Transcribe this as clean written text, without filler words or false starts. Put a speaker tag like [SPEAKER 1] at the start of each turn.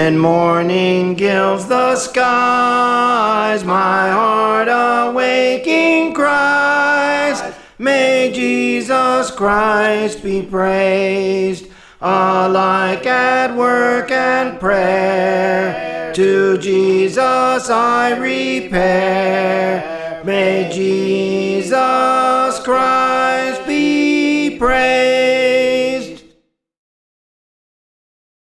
[SPEAKER 1] When morning gilds the skies, my heart awaking cries, may Jesus Christ be praised. Alike at work and prayer, to Jesus I repair. May Jesus